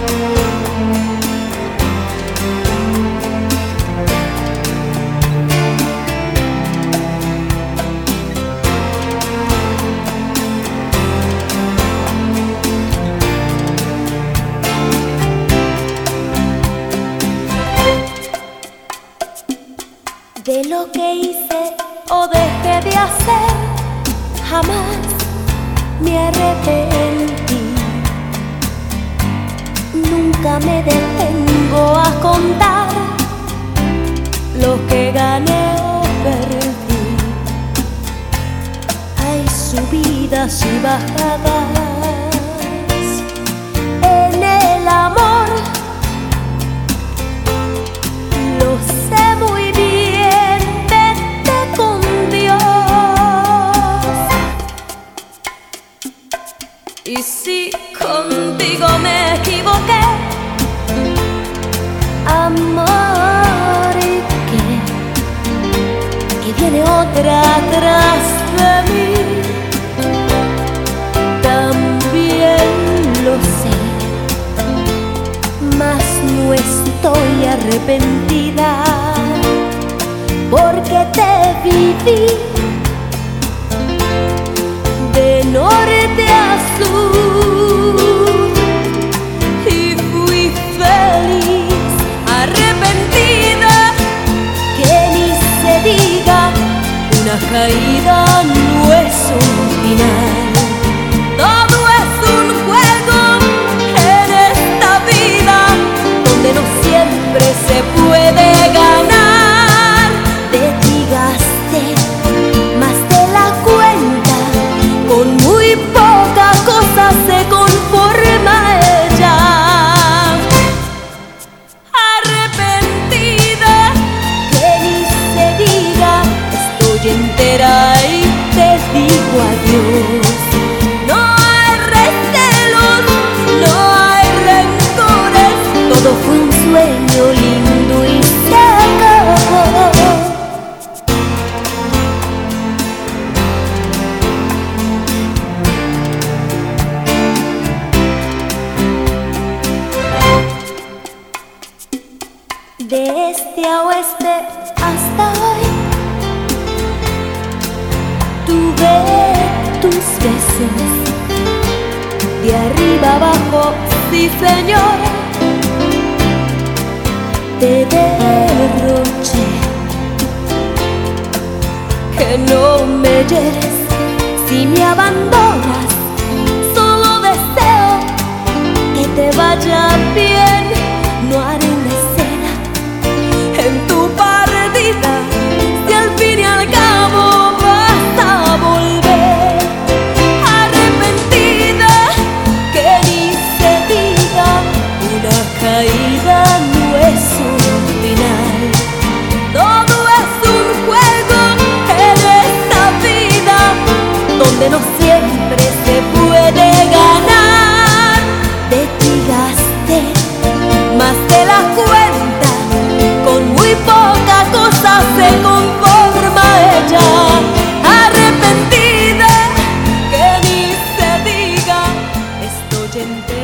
De lo que hice o dejé de hacer, jamás me arrepentí. Nunca me detengo a contar lo que gané o perdí. Hay subidas y bajadas en el amor. Lo sé muy bien, vete con Dios. Y si contigo me equivoqué, amor, ¿y qué? Que viene otra atrás de mí. También lo sé, mas no estoy arrepentida, porque te viví de norte a sur y fui feliz, arrepentida, que ni se diga, una caída no es un final. Todo es un juego en esta vida, donde no siempre se puede ganar. De ti gasté más de la cuenta, con muy poca cosa se conforma ella. Arrepentida, que ni se diga, estoy entera y te digo adiós. No hay recelos, no hay rencores, todo fue un sueño lindo y se acabó. De este a oeste hasta hoy tuve tus besos, de arriba abajo, sí señor, te derroché. Que no me hieres si me abandonas, solo deseo que te vaya bien. No haré una escena en tu partida, si al fin y al cabo vas a volver. Arrepentida, que ni se diga, una caída no es un final. Todo es un juego en esta vida, donde no siempre se puede ganar. De ti gasté más de la cuenta, con muy poca cosa se conforma ella. Arrepentida, que ni se diga, estoy entera.